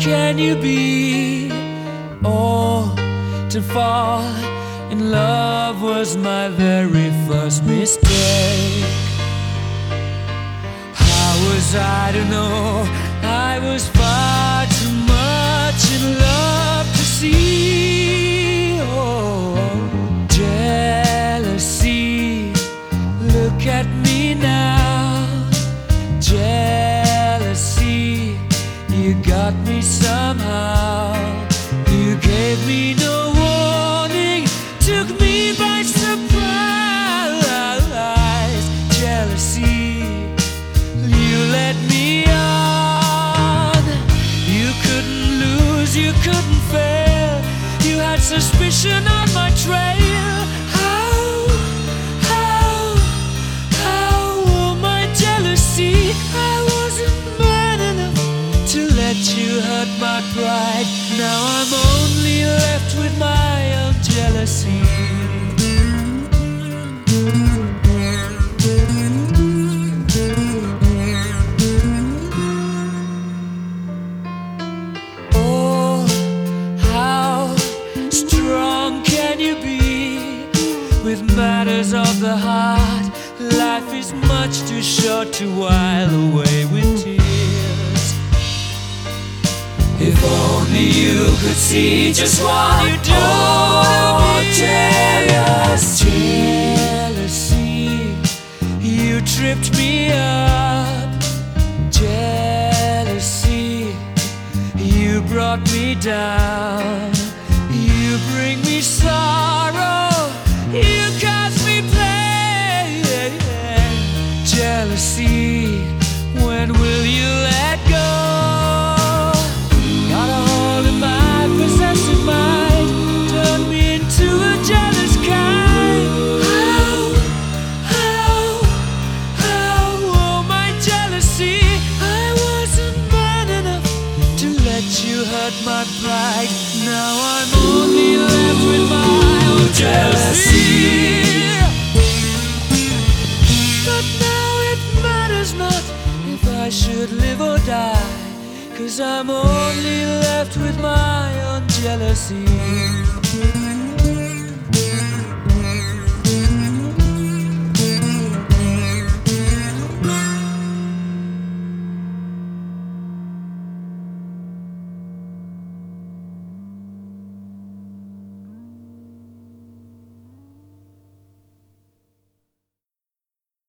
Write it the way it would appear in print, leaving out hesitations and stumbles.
can you be? Oh, to fall in love was my very first mistake. How was I to know I was far too much in love to see? Oh, jealousy, look at me now. Jealousy, you got me somehow. You gave me no warning, took me by surprise. Jealousy, you led me on. You couldn't lose, you couldn't fail. You had suspicion on my trail. Oh my jealousy, I wasn't man enough to let you hurt my pride. Now I'm only left with my own jealousy. Oh, how strong can you be with matters of the heart? Life is much too short to while away with tears. If only you could see just what you do to me. Jealousy, you tripped me up. Jealousy, you brought me down. You bring me sorrow, you cause me pain. Jealousy, when will you let go? Got a hold of my possessive mind, turned me into a jealous kind. Oh my jealousy, I wasn't man enough to let you hurt my pride. Now I'm only left with my own jealousy. But now it matters not if I should live or die, 'cause I'm only left with my own jealousy.